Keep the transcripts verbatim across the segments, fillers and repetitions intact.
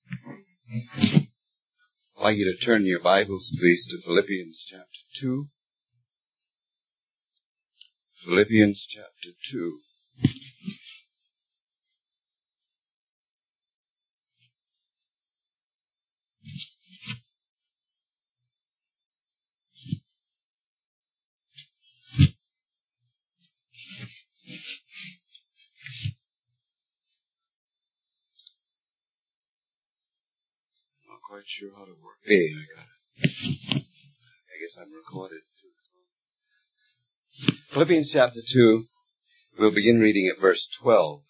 I'd like you to turn your Bibles, please, to Philippians chapter two. Philippians chapter two. Quite sure how to work. Hey, I got it. I guess I'm recorded too. Philippians chapter two. We'll begin reading at verse twelve.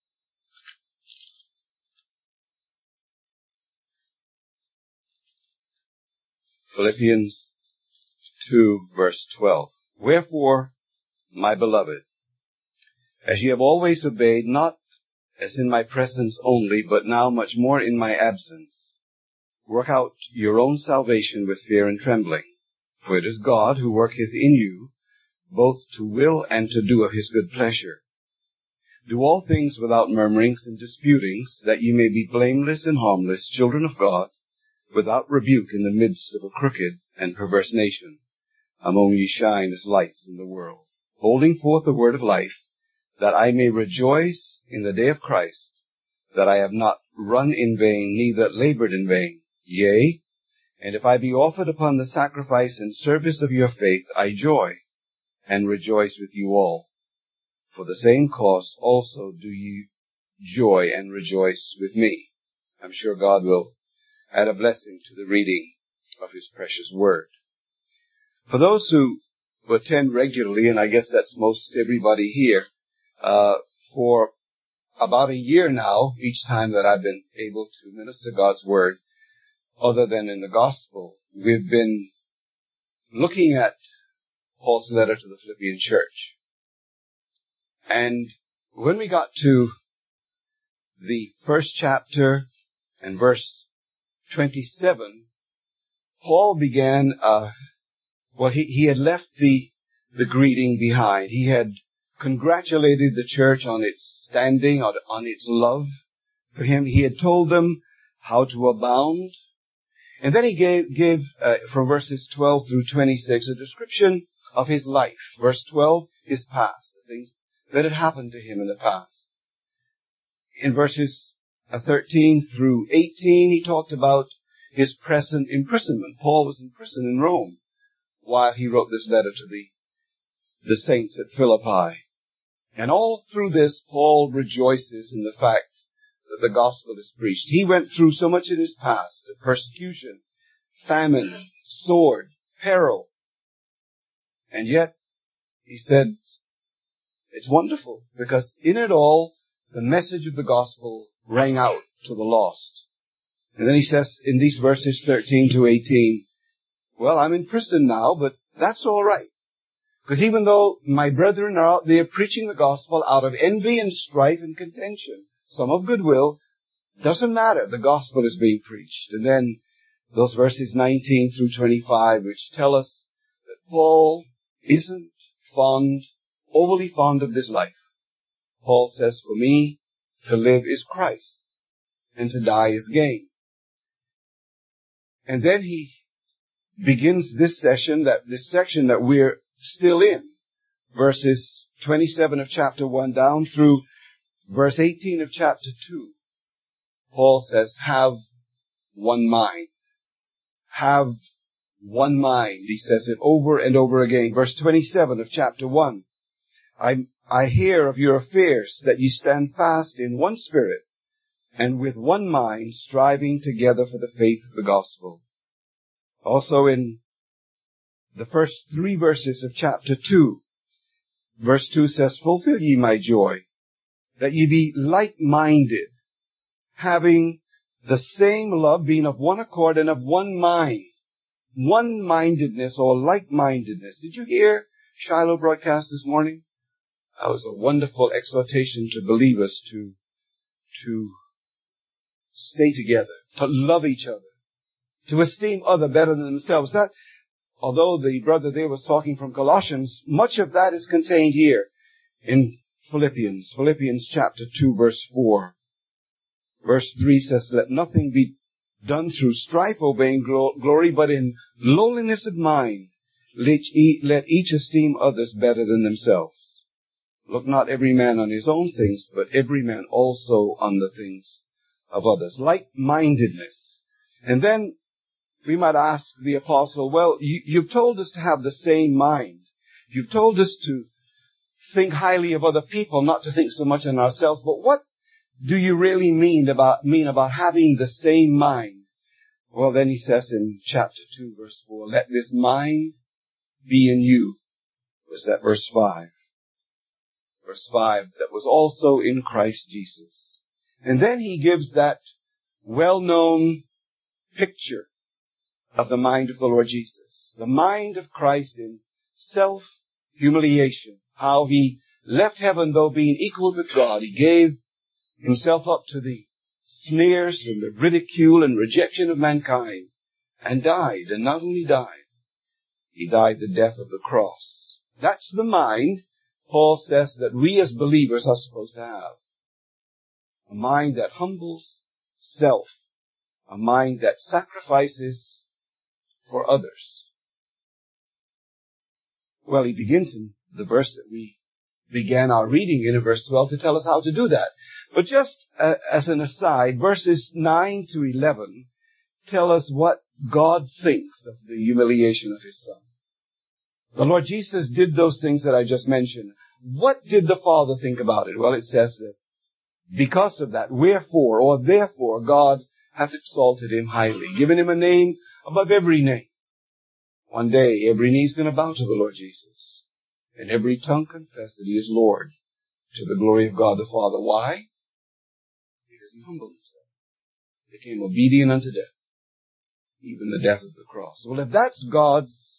Philippians two, verse twelve. Wherefore, my beloved, as ye have always obeyed, not as in my presence only, but now much more in my absence, work out your own salvation with fear and trembling. For it is God who worketh in you, both to will and to do of his good pleasure. Do all things without murmurings and disputings, that ye may be blameless and harmless, children of God, without rebuke in the midst of a crooked and perverse nation, among ye shine as lights in the world, holding forth the word of life, that I may rejoice in the day of Christ, that I have not run in vain, neither labored in vain. Yea, and if I be offered upon the sacrifice and service of your faith, I joy and rejoice with you all. For the same cause also do ye joy and rejoice with me. I'm sure God will add a blessing to the reading of his precious word. For those who attend regularly, and I guess that's most everybody here, uh, for about a year now, each time that I've been able to minister God's word, other than in the gospel, we've been looking at Paul's letter to the Philippian church. And when we got to the first chapter and verse twenty-seven, Paul began, uh, well, he, he had left the, the greeting behind. He had congratulated the church on its standing, on, on its love for him. He had told them how to abound. And then he gave, gave uh, from verses twelve through twenty-six, a description of his life. Verse twelve, his past, the things that had happened to him in the past. In verses uh, thirteen through eighteen, he talked about his present imprisonment. Paul was in prison in Rome while he wrote this letter to the, the saints at Philippi. And all through this, Paul rejoices in the fact that the gospel is preached. He went through so much in his past, persecution, famine, sword, peril. And yet, he said, it's wonderful, because in it all, the message of the gospel rang out to the lost. And then he says in these verses thirteen to eighteen, well, I'm in prison now, but that's all right. Because even though my brethren are out there preaching the gospel out of envy and strife and contention, some of goodwill, doesn't matter. The gospel is being preached. And then those verses nineteen through twenty-five, which tell us that Paul isn't fond, overly fond of this life. Paul says, for me, to live is Christ, and to die is gain. And then he begins this session, that this section that we're still in, verses twenty-seven of chapter one down through verse eighteen of chapter two. Paul says, have one mind. Have one mind. He says it over and over again. Verse twenty-seven of chapter one. I, I hear of your affairs, that ye stand fast in one spirit, and with one mind, striving together for the faith of the gospel. Also in the first three verses of chapter two, verse two says, fulfill ye my joy, that ye be like-minded, having the same love, being of one accord and of one mind. One-mindedness or like-mindedness. Did you hear Shiloh broadcast this morning? That was a wonderful exhortation to believers to, to stay together, to love each other, to esteem other better than themselves. That, although the brother there was talking from Colossians, much of that is contained here in Philippians, Philippians chapter two, verse four. Verse three says, let nothing be done through strife or vain glory, but in lowliness of mind, let each esteem others better than themselves. Look not every man on his own things, but every man also on the things of others. Like-mindedness. And then we might ask the apostle, well, you, you've told us to have the same mind. You've told us to think highly of other people, not to think so much on ourselves. But what do you really mean about, mean about having the same mind? Well, then he says in chapter two, verse four, let this mind be in you. Was that verse five? Verse five, that was also in Christ Jesus. And then he gives that well-known picture of the mind of the Lord Jesus. The mind of Christ in self-humiliation. How he left heaven, though being equal with God. He gave himself up to the sneers and the ridicule and rejection of mankind. And died. And not only died, he died the death of the cross. That's the mind, Paul says, that we as believers are supposed to have. A mind that humbles self. A mind that sacrifices for others. Well, he begins in the verse that we began our reading in, verse twelve, to tell us how to do that. But just uh, as an aside, verses nine to eleven tell us what God thinks of the humiliation of his Son. The Lord Jesus did those things that I just mentioned. What did the Father think about it? Well, it says that because of that, wherefore, or therefore, God hath exalted him highly, given him a name above every name. One day, every knee is going to bow to the Lord Jesus, and every tongue confess that he is Lord, to the glory of God the Father. Why? Because he humbled himself, became obedient unto death, even the death of the cross. Well, if that's God's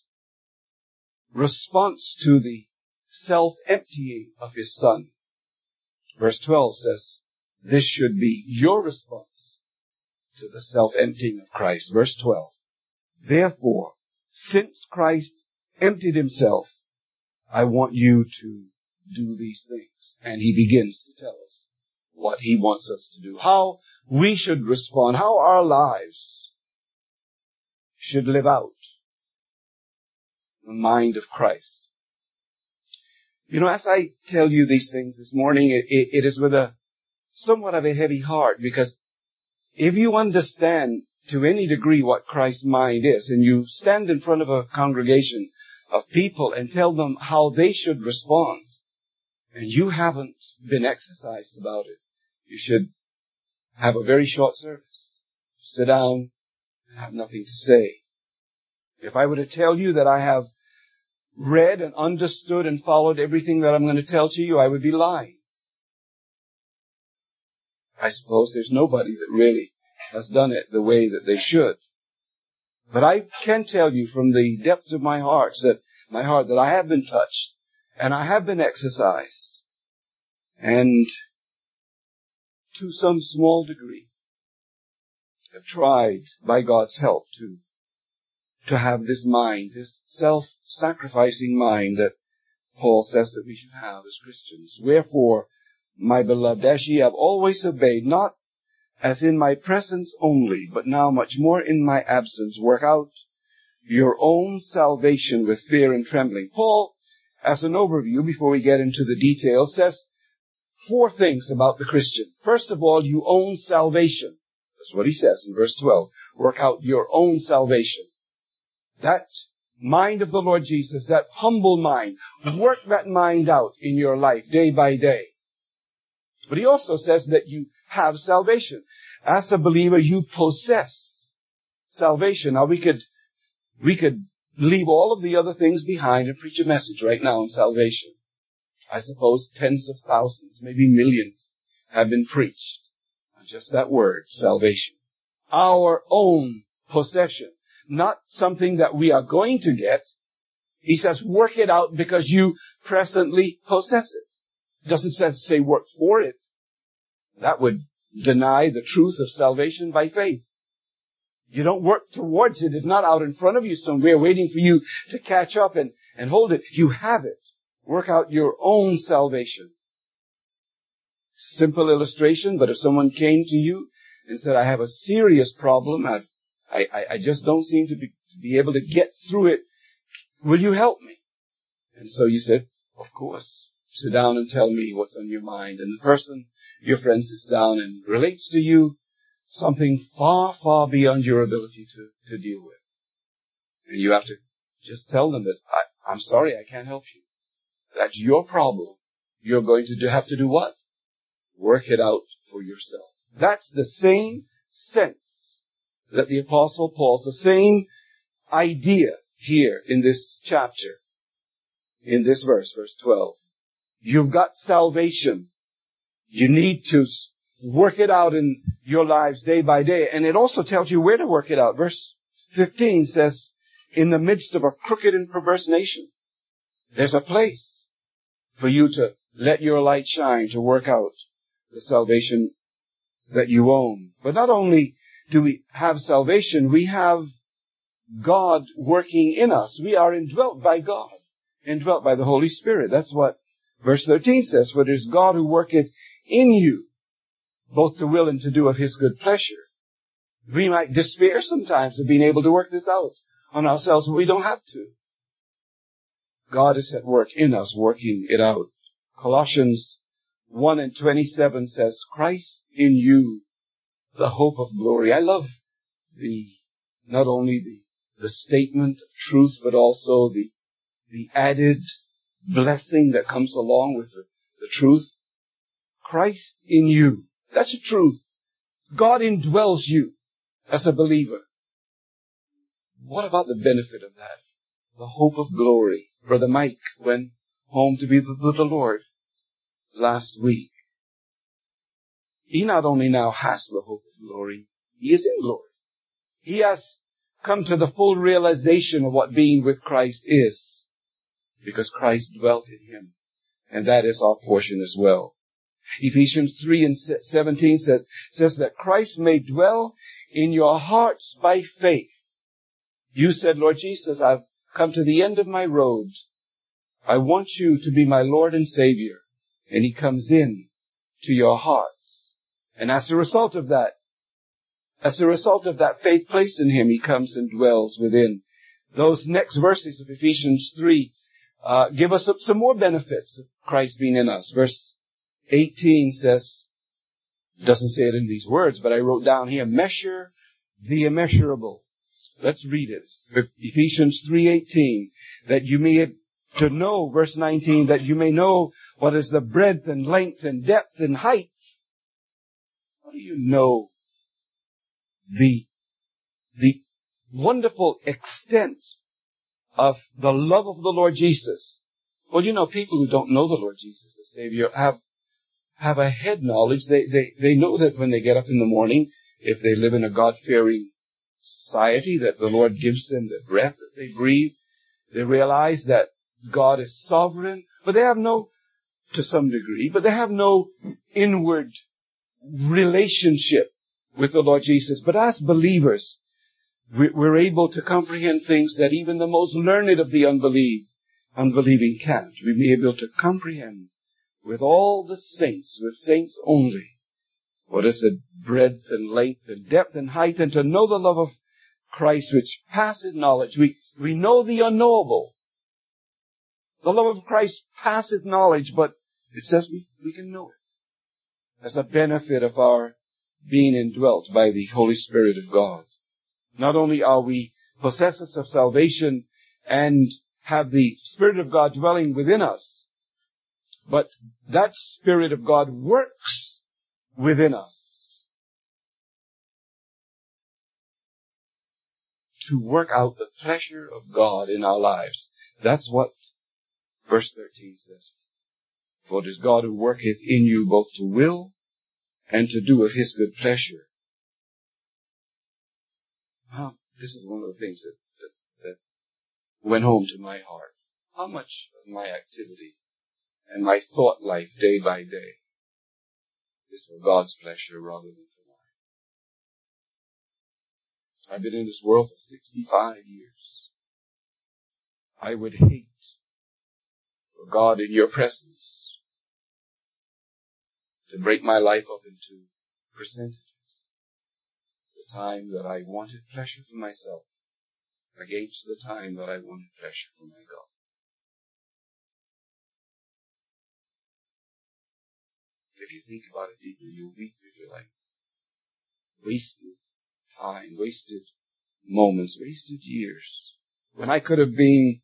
response to the self-emptying of his Son, verse twelve says, this should be your response to the self-emptying of Christ. Verse twelve, therefore, since Christ emptied himself, I want you to do these things. And he begins to tell us what he wants us to do, how we should respond, how our lives should live out the mind of Christ. You know, as I tell you these things this morning, it, it, it is with a somewhat of a heavy heart, because if you understand to any degree what Christ's mind is, and you stand in front of a congregation of people and tell them how they should respond, and you haven't been exercised about it, you should have a very short service. Sit down and have nothing to say. If I were to tell you that I have read and understood and followed everything that I'm going to tell to you, I would be lying. I suppose there's nobody that really has done it the way that they should. But I can tell you from the depths of my heart that my heart that I have been touched and I have been exercised, and to some small degree have tried by God's help to to have this mind, this self-sacrificing mind that Paul says that we should have as Christians. Wherefore, my beloved, as ye have always obeyed, not as in my presence only, but now much more in my absence, work out your own salvation with fear and trembling. Paul, as an overview, before we get into the details, says four things about the Christian. First of all, you own salvation. That's what he says in verse twelve. Work out your own salvation. That mind of the Lord Jesus, that humble mind, work that mind out in your life day by day. But he also says that you have salvation. As a believer, you possess salvation. Now we could, we could leave all of the other things behind and preach a message right now on salvation. I suppose tens of thousands, maybe millions have been preached on just that word, salvation. Our own possession. Not something that we are going to get. He says, work it out because you presently possess it. It doesn't say work for it. That would deny the truth of salvation by faith. You don't work towards it. It's not out in front of you somewhere waiting for you to catch up and, and hold it. You have it. Work out your own salvation. simple illustration, but if someone came to you and said, I have a serious problem, I, I, I just don't seem to be, to be able to get through it, will you help me? And so you said, of course, sit down and tell me what's on your mind. And the person, your friend, sits down and relates to you something far, far beyond your ability to, to deal with. And you have to just tell them that, I, I'm sorry, I can't help you. That's your problem. You're going to do, have to do what? Work it out for yourself. That's the same sense that the Apostle Paul's, the same idea here in this chapter, in this verse, verse twelve. You've got salvation. You need to work it out in your lives day by day. And it also tells you where to work it out. Verse fifteen says, in the midst of a crooked and perverse nation, there's a place for you to let your light shine, to work out the salvation that you own. But not only do we have salvation, we have God working in us. We are indwelt by God, indwelt by the Holy Spirit. That's what verse thirteen says, for it is God who worketh in you, both to will and to do of His good pleasure. We might despair sometimes of being able to work this out on ourselves, but we don't have to. God is at work in us, working it out. Colossians one and twenty-seven says, Christ in you, the hope of glory. I love the, not only the, the statement of truth, but also the, the added blessing that comes along with the, the truth. Christ in you. That's the truth. God indwells you as a believer. What about the benefit of that? The hope of glory. Brother Mike went home to be with the Lord last week. He not only now has the hope of glory, he is in glory. He has come to the full realization of what being with Christ is, because Christ dwelt in him. And that is our portion as well. Ephesians three and seventeen says, says that Christ may dwell in your hearts by faith. You said, Lord Jesus, I've come to the end of my road. I want you to be my Lord and Savior. And He comes in to your hearts. And as a result of that, as a result of that faith placed in Him, He comes and dwells within. Those next verses of Ephesians three uh, give us some more benefits of Christ being in us. Verse eighteen says, doesn't say it in these words, but I wrote down here, measure the immeasurable. Let's read it. Ephesians three eighteen, that you may to know, verse nineteen, that you may know what is the breadth and length and depth and height. How do you know the, the wonderful extent of the love of the Lord Jesus? Well, you know, people who don't know the Lord Jesus as Savior have, have a head knowledge. They, they, they know that when they get up in the morning, if they live in a God-fearing society, that the Lord gives them the breath that they breathe. They realize that God is sovereign, but they have no, to some degree, but they have no inward relationship with the Lord Jesus. But as believers, we're able to comprehend things that even the most learned of the unbelief, unbelieving can't. We may be able to comprehend with all the saints, with saints only, what is the breadth and length and depth and height, and to know the love of Christ which passeth knowledge. We, we know the unknowable. The love of Christ passeth knowledge, but it says we, we can know it as a benefit of our being indwelt by the Holy Spirit of God. Not only are we possessors of salvation and have the Spirit of God dwelling within us, but that Spirit of God works within us to work out the pleasure of God in our lives. That's what verse thirteen says. For it is God who worketh in you both to will and to do of His good pleasure. Wow, this is one of the things that, that, that went home to my heart. How much of my activity and my thought life day by day is for God's pleasure rather than for mine? I've been in this world for sixty-five years. I would hate for God in your presence to break my life up into percentages. The time that I wanted pleasure for myself against the time that I wanted pleasure for my God. If you think about it deeply, you'll weep if you like. Wasted time, wasted moments, wasted years, when I could have been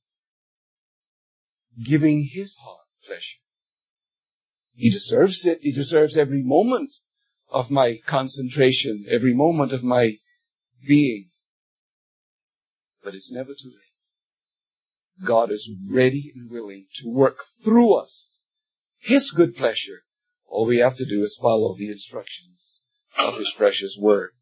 giving His heart pleasure. He deserves it. He deserves every moment of my concentration, every moment of my being. But it's never too late. God is ready and willing to work through us His good pleasure. All we have to do is follow the instructions of His precious Word.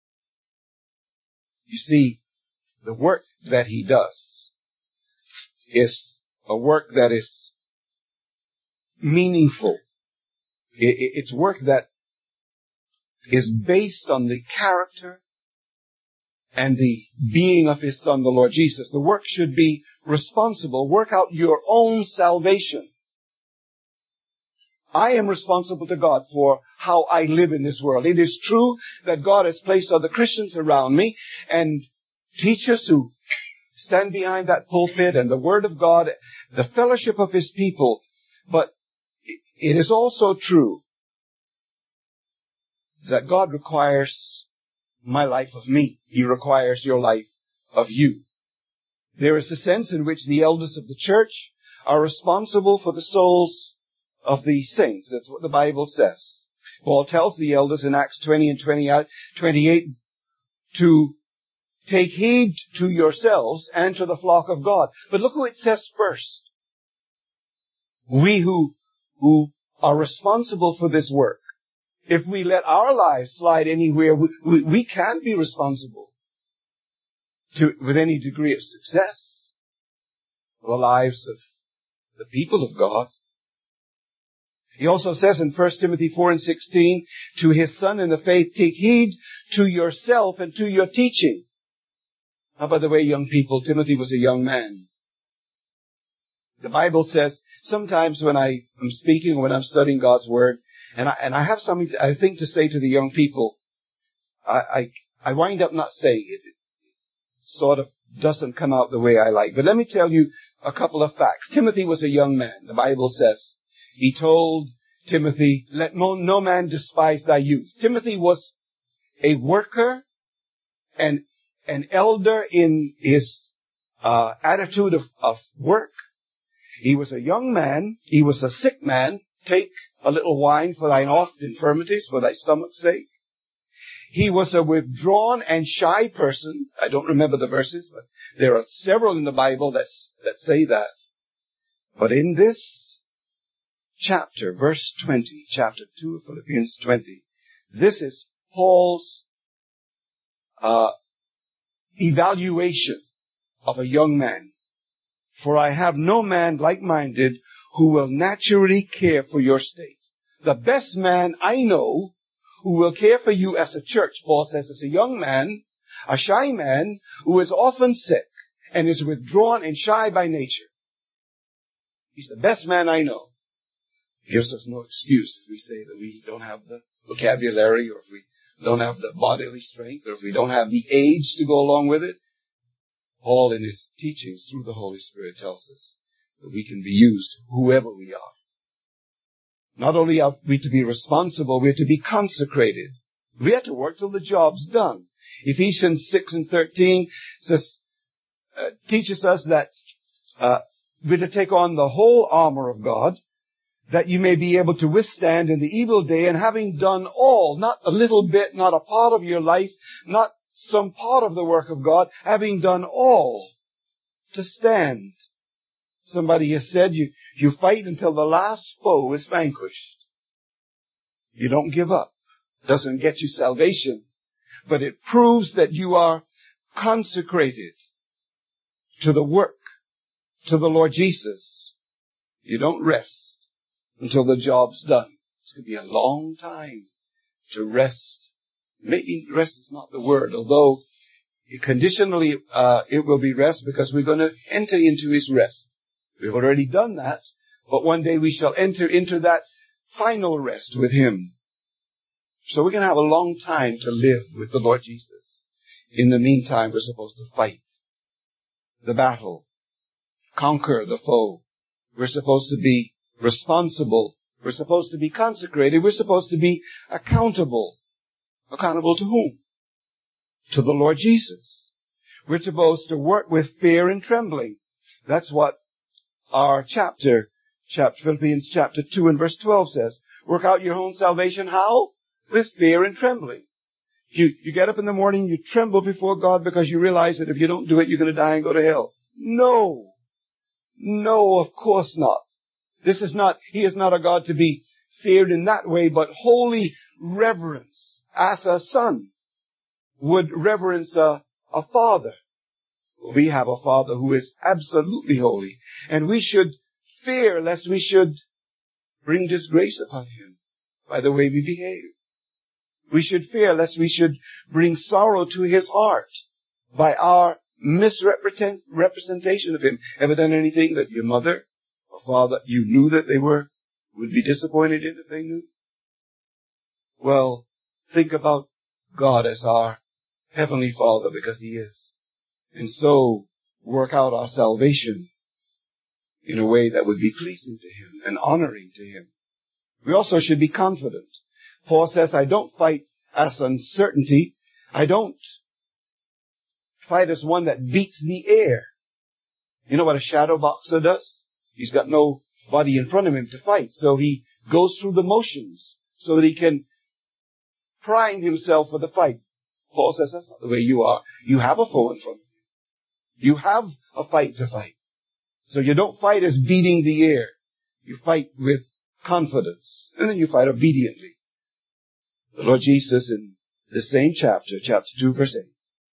You see, the work that He does is a work that is meaningful. It's work that is based on the character and the being of His Son, the Lord Jesus. The work should be responsible. Work out your own salvation. I am responsible to God for how I live in this world. It is true that God has placed other Christians around me and teachers who stand behind that pulpit and the Word of God, the fellowship of His people. But it is also true that God requires my life of me. He requires your life of you. There is a sense in which the elders of the church are responsible for the souls of the saints. That's what the Bible says. Paul tells the elders in Acts twenty and twenty-eight to take heed to yourselves and to the flock of God. But look who it says first. We who, who are responsible for this work. If we let our lives slide anywhere, we, we, we can't be responsible to, with any degree of success for the lives of the people of God. He also says in First Timothy four and sixteen, to his son in the faith, take heed to yourself and to your teaching. Now, by the way, young people, Timothy was a young man. The Bible says, sometimes when I am speaking or when I'm studying God's Word, and I, and I have something, I think, to say to the young people, I, I, I wind up not saying it. It sort of doesn't come out the way I like. But let me tell you a couple of facts. Timothy was a young man. The Bible says, he told Timothy, let no, no man despise thy youth. Timothy was a worker and an elder in his uh, attitude of, of work. He was a young man. He was a sick man. Take a little wine for thine oft infirmities, for thy stomach's sake. He was a withdrawn and shy person. I don't remember the verses, but there are several in the Bible that, that say that. But in this chapter, verse twenty, chapter two of Philippians twenty, this is Paul's uh, evaluation of a young man. For I have no man like-minded who will naturally care for your state. The best man I know who will care for you as a church, Paul says, is a young man, a shy man who is often sick and is withdrawn and shy by nature. He's the best man I know. Gives us no excuse if we say that we don't have the vocabulary or if we don't have the bodily strength or if we don't have the age to go along with it. Paul in his teachings through the Holy Spirit tells us that we can be used whoever we are. Not only are we to be responsible, we're to be consecrated. We have to work till the job's done. Ephesians six and thirteen says, uh, teaches us that uh, we're to take on the whole armor of God, that you may be able to withstand in the evil day, and having done all, not a little bit, not a part of your life, not some part of the work of God, having done all, to stand. Somebody has said you, you fight until the last foe is vanquished. You don't give up. Doesn't get you salvation, but it proves that you are consecrated to the work, to the Lord Jesus. You don't rest until the job's done. It's going to be a long time to rest. Maybe rest is not the word, although conditionally uh, it will be rest because we're going to enter into His rest. We've already done that, but one day we shall enter into that final rest with Him. So we're going to have a long time to live with the Lord Jesus. In the meantime, we're supposed to fight the battle, conquer the foe. We're supposed to be responsible. We're supposed to be consecrated. We're supposed to be accountable. Accountable to whom? To the Lord Jesus. We're supposed to work with fear and trembling. That's what our chapter, chapter Philippians chapter two and verse twelve says. Work out your own salvation. How? With fear and trembling. You, you get up in the morning, you tremble before God because you realize that if you don't do it, you're going to die and go to hell. No. No, of course not. This is not, He is not a God to be feared in that way, but holy reverence, as a son would reverence a, a father. We have a Father who is absolutely holy, and we should fear lest we should bring disgrace upon Him by the way we behave. We should fear lest we should bring sorrow to His heart by our misrepresentation of Him. Ever done anything that your mother or father, you knew that they were, would be disappointed in if they knew? Well, think about God as our Heavenly Father, because He is. And so, work out our salvation in a way that would be pleasing to Him and honoring to Him. We also should be confident. Paul says, I don't fight as uncertainty. I don't fight as one that beats the air. You know what a shadow boxer does? He's got no body in front of him to fight, so he goes through the motions so that he can prime himself for the fight. Paul says that's not the way you are. You have a foe in front of you. You have a fight to fight. So you don't fight as beating the air. You fight with confidence. And then you fight obediently. The Lord Jesus in the same chapter, chapter two, verse eight,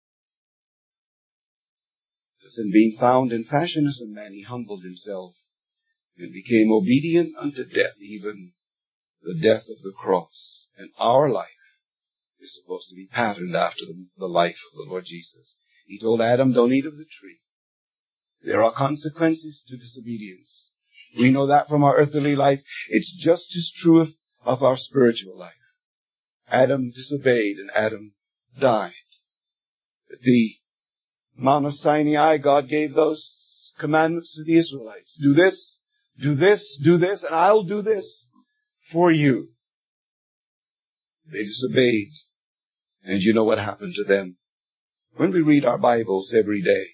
says, and being found in fashion as a man, He humbled Himself and became obedient unto death, even the death of the cross. And our life is supposed to be patterned after the, the life of the Lord Jesus. He told Adam, don't eat of the tree. There are consequences to disobedience. We know that from our earthly life. It's just as true of, of our spiritual life. Adam disobeyed and Adam died. At the Mount of Sinai, God gave those commandments to the Israelites. Do this, do this, do this, and I'll do this for you. They disobeyed. And you know what happened to them. When we read our Bibles every day,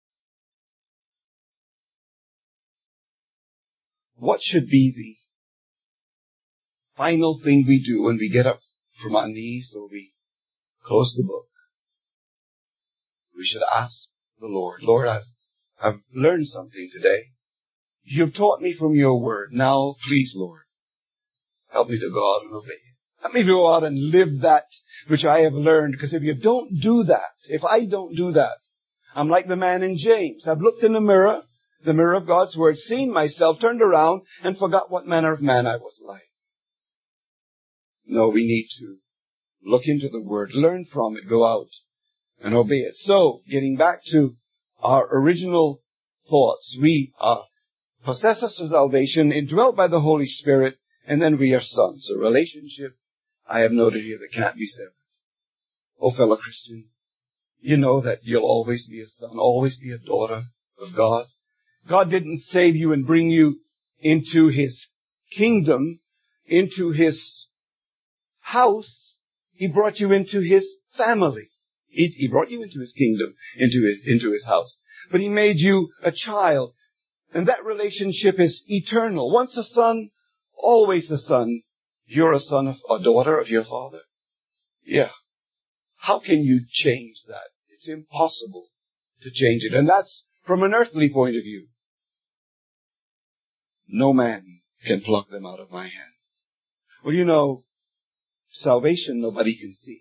what should be the final thing we do when we get up from our knees or we close the book? We should ask the Lord, Lord, I've, I've learned something today. You've taught me from your word. Now, please, Lord, help me to go out and obey it. Let me go out and live that which I have learned. Because if you don't do that, if I don't do that, I'm like the man in James. I've looked in the mirror, the mirror of God's word, seen myself, turned around, and forgot what manner of man I was like. No, we need to look into the word, learn from it, go out and obey it. So, getting back to our original thoughts, we are possessors of salvation, indwelt by the Holy Spirit, and then we are sons. A relationship, I have noted here, that can't be severed. Oh, fellow Christian, you know that you'll always be a son, always be a daughter of God. God didn't save you and bring you into His kingdom, into His house. He brought you into His family. He, he brought you into His kingdom, into His, into His house. But He made you a child. And that relationship is eternal. Once a son, always a son. You're a son of, a daughter of your father. Yeah. How can you change that? It's impossible to change it. And that's from an earthly point of view. No man can pluck them out of my hand. Well, you know, salvation nobody can see.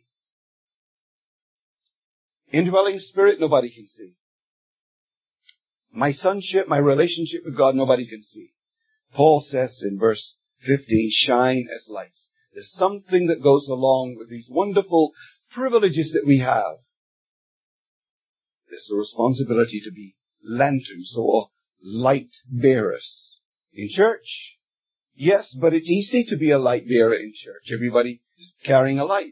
Indwelling spirit nobody can see. My sonship, my relationship with God nobody can see. Paul says in verse fifteen, shine as lights. There's something that goes along with these wonderful privileges that we have. There's a responsibility to be lanterns or light bearers. In church, Yes, but it's easy to be a light bearer in church. Everybody is carrying a light.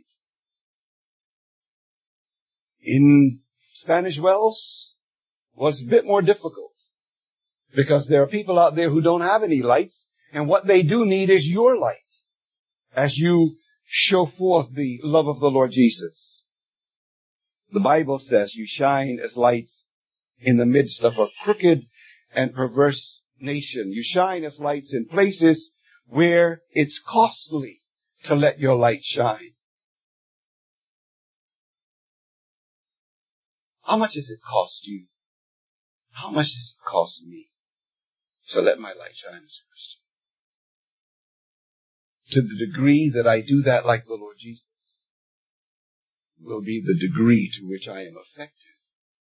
In Spanish Wells was a bit more difficult because there are people out there who don't have any lights, and what they do need is your light as you show forth the love of the Lord Jesus. The Bible says you shine as lights in the midst of a crooked and perverse nation. You shine as lights in places where it's costly to let your light shine. How much does it cost you? How much does it cost me to let my light shine as a Christian? To the degree that I do that like the Lord Jesus will be the degree to which I am effective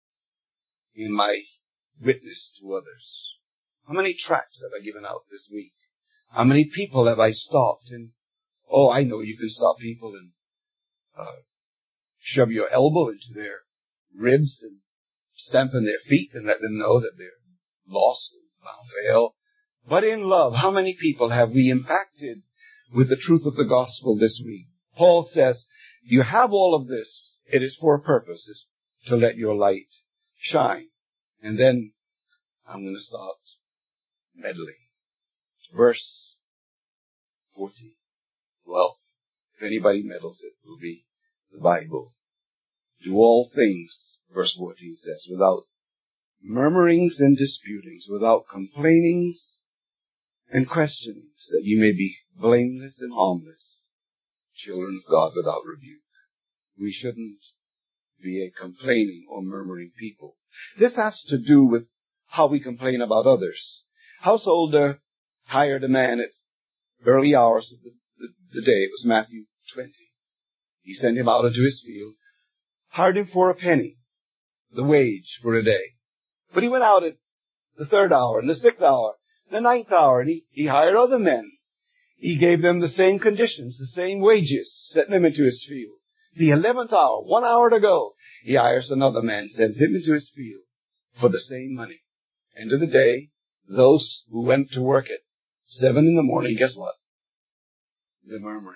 in my witness to others. How many tracts have I given out this week? How many people have I stopped? And, oh, I know you can stop people and uh, shove your elbow into their ribs and stamp on their feet and let them know that they're lost and bound for hell. But in love, how many people have we impacted with the truth of the gospel this week? Paul says, you have all of this. It is for a purpose. It's to let your light shine. And then I'm going to start meddling. Verse fourteen. Well, if anybody meddles, it will be the Bible. Do all things, verse fourteen says, without murmurings and disputings, without complainings and questionings, that you may be blameless and harmless, children of God without rebuke. We shouldn't be a complaining or murmuring people. This has to do with how we complain about others. Householder hired a man at early hours of the, the, the day. It was Matthew twenty. He sent him out into his field, hired him for a penny, the wage for a day. But he went out at the third hour, and the sixth hour, the ninth hour, and he, he hired other men. He gave them the same conditions, the same wages, sent them into his field. The eleventh hour, one hour to go, he hires another man, sends him into his field for the same money. End of the day, those who went to work at seven in the morning, guess what? They're murmuring.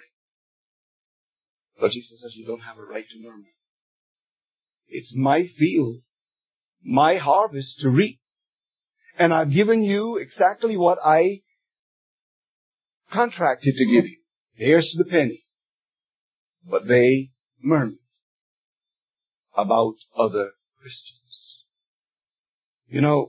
But Jesus says you don't have a right to murmur. It's my field, my harvest to reap. And I've given you exactly what I contracted to give you. Here's the penny. But they murmured about other Christians. You know,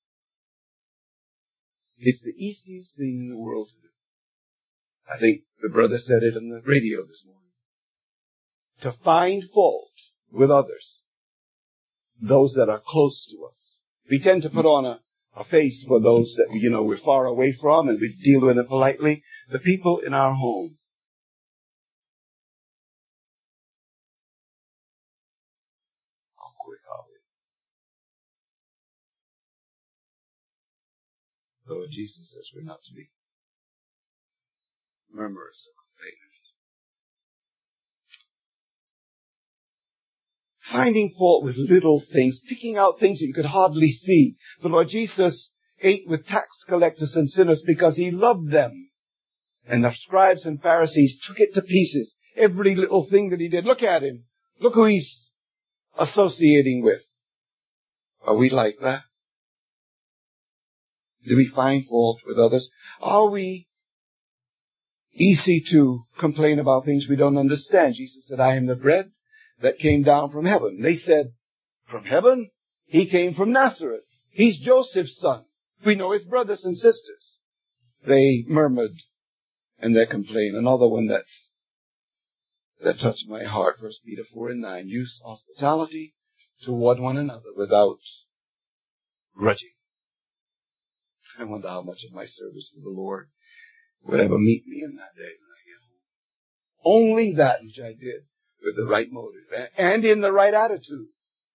it's the easiest thing in the world to do. I think the brother said it on the radio this morning. To find fault with others. Those that are close to us. We tend to put on a, a face for those that, you know, we're far away from and we deal with them politely. The people in our home. How quick are we? Lord Jesus says we're not to be murmurers or complainers. Finding fault with little things, picking out things that you could hardly see. The Lord Jesus ate with tax collectors and sinners because he loved them. And the scribes and Pharisees took it to pieces. Every little thing that he did. Look at him. Look who he's associating with. Are we like that? Do we find fault with others? Are we easy to complain about things we don't understand? Jesus said, I am the bread that came down from heaven. They said, from heaven? He came from Nazareth. He's Joseph's son. We know his brothers and sisters. They murmured and they complained. Another one that that touched my heart, First Peter four and nine. Use hospitality toward one another without grudging. I wonder how much of my service to the Lord would ever meet me in that day when I get home. Only that which I did with the right motive and in the right attitude.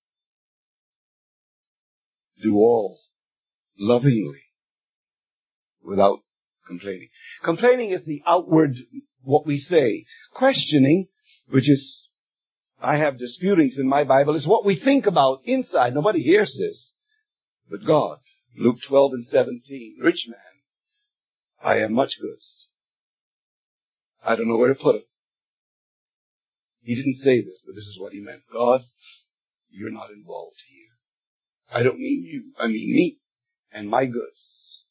Do all lovingly without complaining. Complaining is the outward, what we say. Questioning, which is, I have disputings in my Bible, is what we think about inside. Nobody hears this but God. Luke twelve and seventeen. Rich man I have much goods. I don't know where to put them. He didn't say this, but this is what he meant. God, you're not involved here. I don't mean you. I mean me and my goods.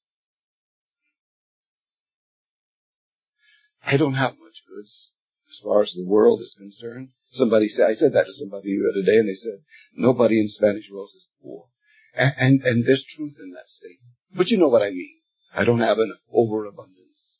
I don't have much goods as far as the world is concerned. Somebody said, I said that to somebody the other day, and they said, nobody in Spanish Wells is poor. And, and, and there's truth in that statement. But you know what I mean. I don't have an overabundance.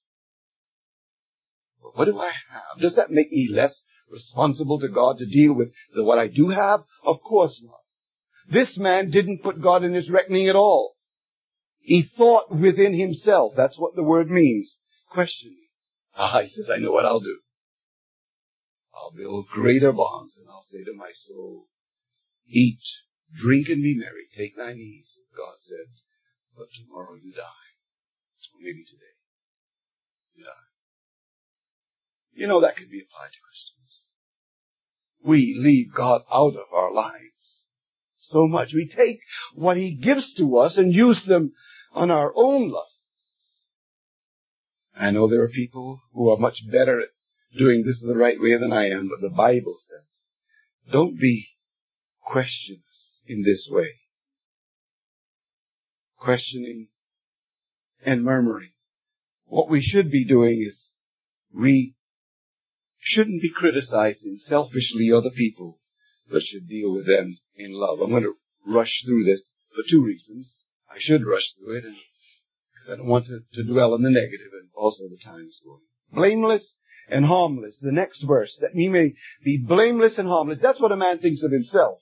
But what do I have? Does that make me less responsible to God to deal with the, what I do have? Of course not. This man didn't put God in his reckoning at all. He thought within himself. That's what the word means. Questioning. Ah, he says, I know what I'll do. I'll build greater bonds, and I'll say to my soul, eat, drink, and be merry. Take thine ease, God said, but tomorrow you die. Or maybe today you die. You know, that could be applied to Christians. We leave God out of our lives so much. We take what He gives to us and use them on our own lusts. I know there are people who are much better at doing this the right way than I am, but the Bible says, don't be questioners in this way. Questioning and murmuring. What we should be doing is we shouldn't be criticizing selfishly other people, but should deal with them in love. I'm going to rush through this for two reasons. I should rush through it, and because I don't want to, to dwell on the negative, and also the time is going. Blameless and harmless. The next verse, that we may be blameless and harmless. That's what a man thinks of himself,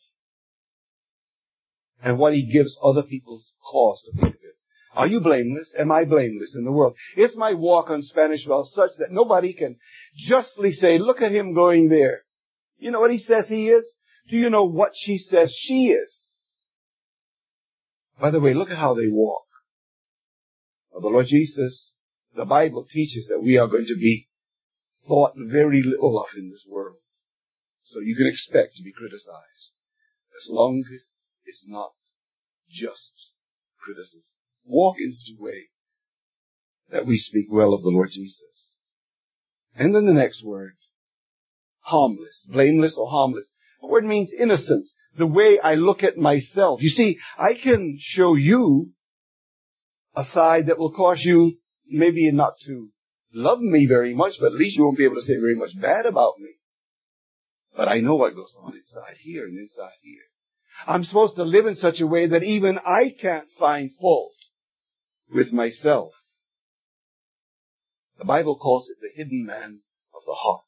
and what he gives other people's cause to think of it. Are you blameless? Am I blameless in the world? Is my walk on Spanish Wells such that nobody can justly say, look at him going there? You know what he says he is? Do you know what she says she is? By the way, look at how they walk. Well, the Lord Jesus, the Bible teaches that we are going to be thought very little of in this world. So you can expect to be criticized, as long as it's not just criticism. Walk in such a way that we speak well of the Lord Jesus. And then the next word, harmless, blameless or harmless. The word means innocent. The way I look at myself. You see, I can show you a side that will cause you maybe not to love me very much, but at least you won't be able to say very much bad about me. But I know what goes on inside here and inside here. I'm supposed to live in such a way that even I can't find fault with myself. The Bible calls it the hidden man of the heart.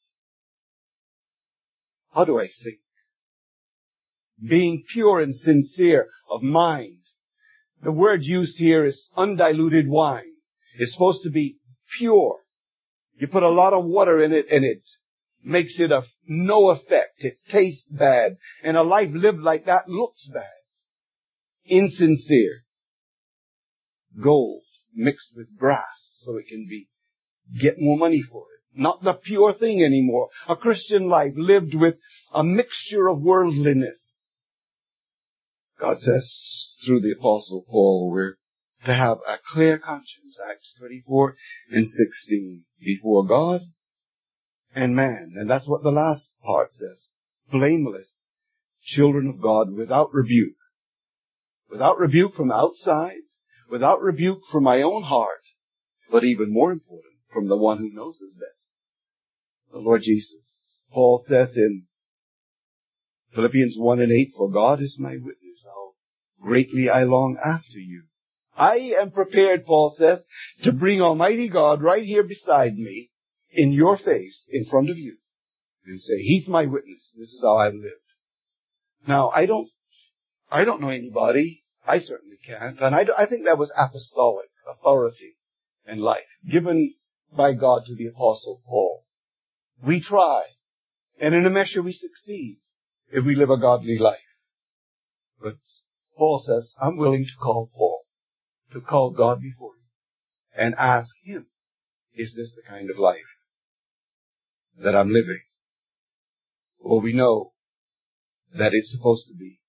How do I think? Being pure and sincere of mind. The word used here is undiluted wine. It's supposed to be pure. You put a lot of water in it and it makes it of no effect. It tastes bad. And a life lived like that looks bad. Insincere. Gold mixed with brass so it can be, get more money for it. Not the pure thing anymore. A Christian life lived with a mixture of worldliness. God says through the Apostle Paul, we're to have a clear conscience, Acts twenty-four and sixteen, before God and man. And that's what the last part says. Blameless, children of God, without rebuke. Without rebuke from outside, without rebuke from my own heart, but even more important, from the one who knows us best, the Lord Jesus. Paul says in Philippians one and eight, for God is my witness, how greatly I long after you. I am prepared, Paul says, to bring Almighty God right here beside me, in your face, in front of you, and say, He's my witness. This is how I've lived. Now, I don't, I don't know anybody. I certainly can't. And I, I think that was apostolic authority in life, given by God to the Apostle Paul. We try, and in a measure we succeed, if we live a godly life. But Paul says, I'm willing to call Paul, to call God before you, and ask Him, is this the kind of life that I'm living? Well, we know that it's supposed to be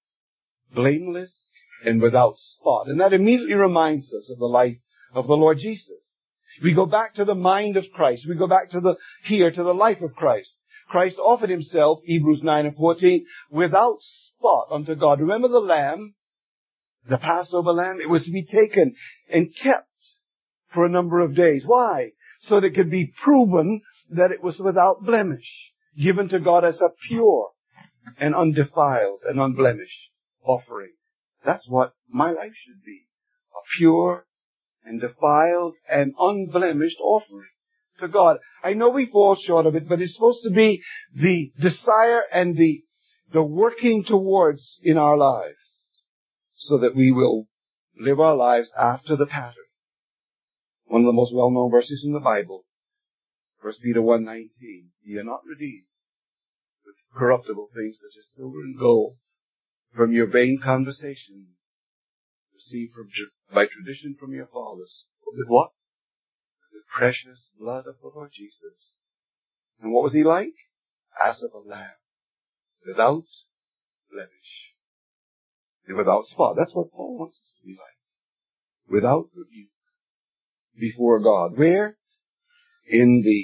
blameless and without spot. And that immediately reminds us of the life of the Lord Jesus. We go back to the mind of Christ. We go back to the, here, to the life of Christ. Christ offered himself, Hebrews nine and fourteen, without spot unto God. Remember the lamb, the Passover lamb? It was to be taken and kept for a number of days. Why? So that it could be proven that it was without blemish, given to God as a pure and undefiled and unblemished offering. That's what my life should be. A pure and defiled and unblemished offering to God. I know we fall short of it, but it's supposed to be the desire and the, the working towards in our lives so that we will live our lives after the pattern. One of the most well-known verses in the Bible, First Peter one nineteen. Ye are not redeemed with corruptible things such as silver and gold from your vain conversation received from, by tradition from your fathers. With what? With the precious blood of the Lord Jesus. And what was he like? As of a lamb, without blemish, and without spot. That's what Paul wants us to be like. Without rebuke before God. Where? In the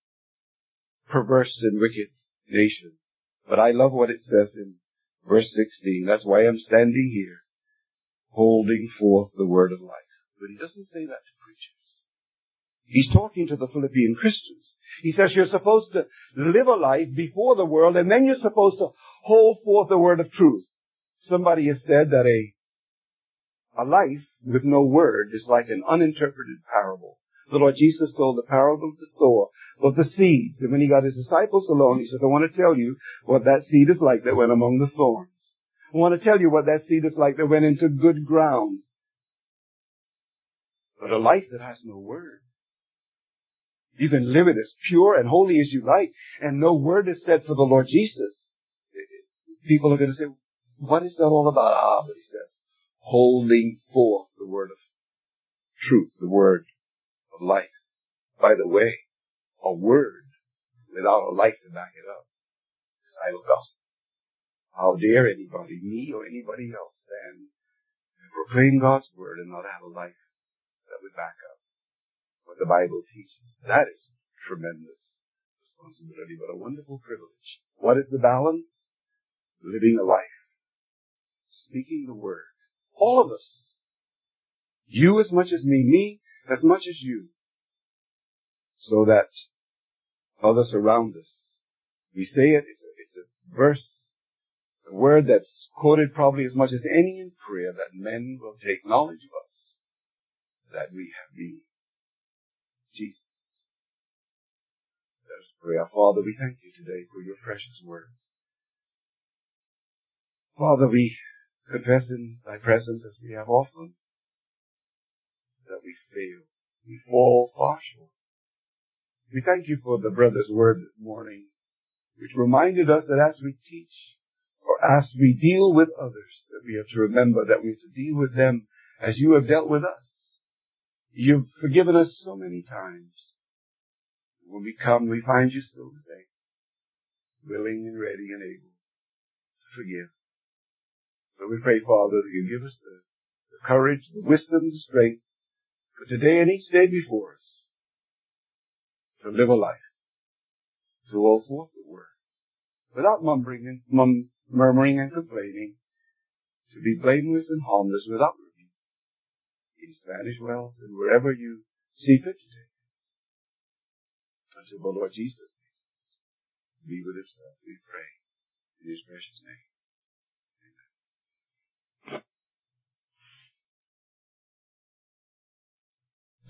perverse and wicked nation. But I love what it says in verse sixteen. That's why I'm standing here, holding forth the word of life. But he doesn't say that to preachers. He's talking to the Philippian Christians. He says you're supposed to live a life before the world, and then you're supposed to hold forth the word of truth. Somebody has said that a, a life with no word is like an uninterpreted parable. The Lord Jesus told the parable of the sower, of the seeds. And when he got his disciples alone, he said, I want to tell you what that seed is like that went among the thorns. I want to tell you what that seed is like that went into good ground. But a life that has no word. You can live it as pure and holy as you like, and no word is said for the Lord Jesus. People are going to say, what is that all about? Ah, but he says, holding forth the word of truth, the word of life. By the way, a word without a life to back it up is idle gospel. How dare anybody, me or anybody else, stand and proclaim God's word and not have a life that would back up what the Bible teaches? That is tremendous responsibility, but a wonderful privilege. What is the balance? Living a life. Speaking the word. All of us. You as much as me. Me as much as you. So that others around us, we say it, it's a, it's a verse, a word that's quoted probably as much as any in prayer, that men will take knowledge of us, that we have been Jesus. Let us pray. Our Father, we thank you today for your precious word. Father, we confess in thy presence, as we have often, that we fail. We fall far short. We thank you for the brother's word this morning, which reminded us that as we teach, or as we deal with others, that we have to remember that we have to deal with them as you have dealt with us. You've forgiven us so many times. When we come, we find you still the same, willing and ready and able to forgive. So we pray, Father, that you give us the, the courage, the wisdom, the strength for today and each day before us to live a life, to hold forth the word, without mumbling and mum, murmuring and complaining, to be blameless and harmless without rebuke, in Spanish Wells and wherever you see fit to take us, until the Lord Jesus takes us. Be with himself, we pray, in his precious name.